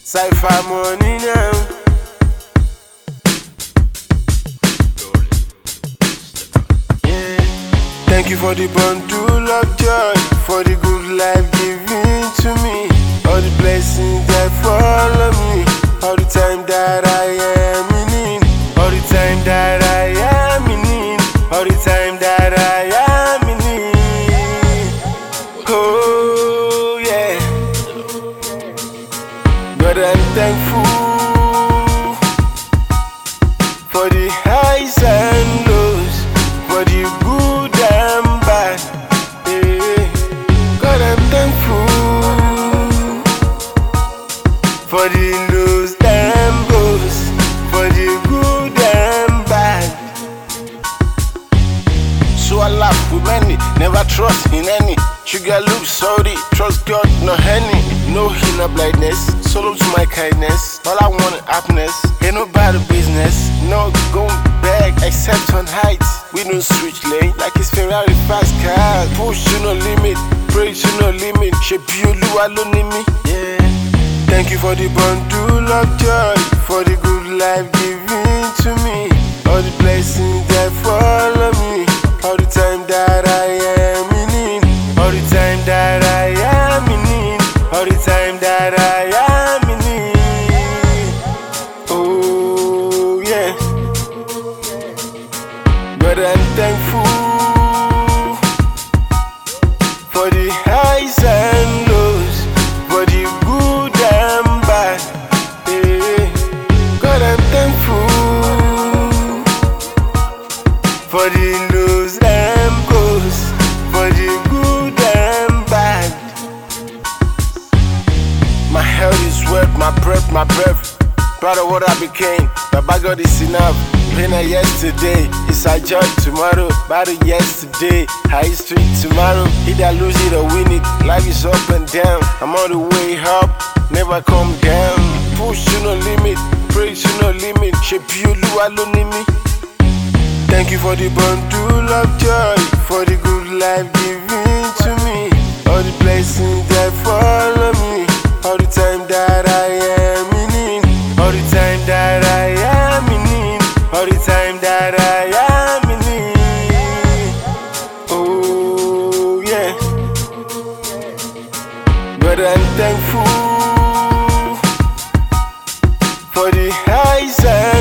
Cypher money now. Yeah. Thank you for the bundle of joy, for the good life given to me, all the blessings that follow me, all the time that I am in need, all the time that I am in need, all the time that I am in need. Oh yeah, but I'm thankful for the highs and lows, for the good and bad. Yeah. God, I'm thankful for the lows and lows, for the good and bad. So I laugh with many, never trust in any. Sugar look sorry, trust God, no henny. No inner blindness, solo to my kindness. All I want is happiness, ain't no bad business. No going back, except on heights. We don't switch lane, like it's Ferrari fast car. Push to no limit, pray to no limit. Shape you, alone in me. Yeah. Thank you for the bundle of joy, for the good life given to me, all the blessings that follow me, all the time that I am in need, all the time that I am in need, all the time that I am in need. Oh yeah, but I'm thankful for the highs and lows, for the good and bad. Yeah. God, I'm thankful for the lows and goes, for the good and bad. My health is worth my breath. Proud of what I became, but by God is enough. Pain of yesterday, it's a joy tomorrow. Battle yesterday, high street tomorrow. Either lose it or win it, life is up and down. I'm on the way up, never come down. Push to no limit, pray to no limit. Shape you, alone in me. Thank you for the bundle of joy, for the good life given to me, all the blessings that follow me, all the time that I am in need, all the time that I am in need, all the time that I am in need. Oh yeah, but I'm thankful for the highs and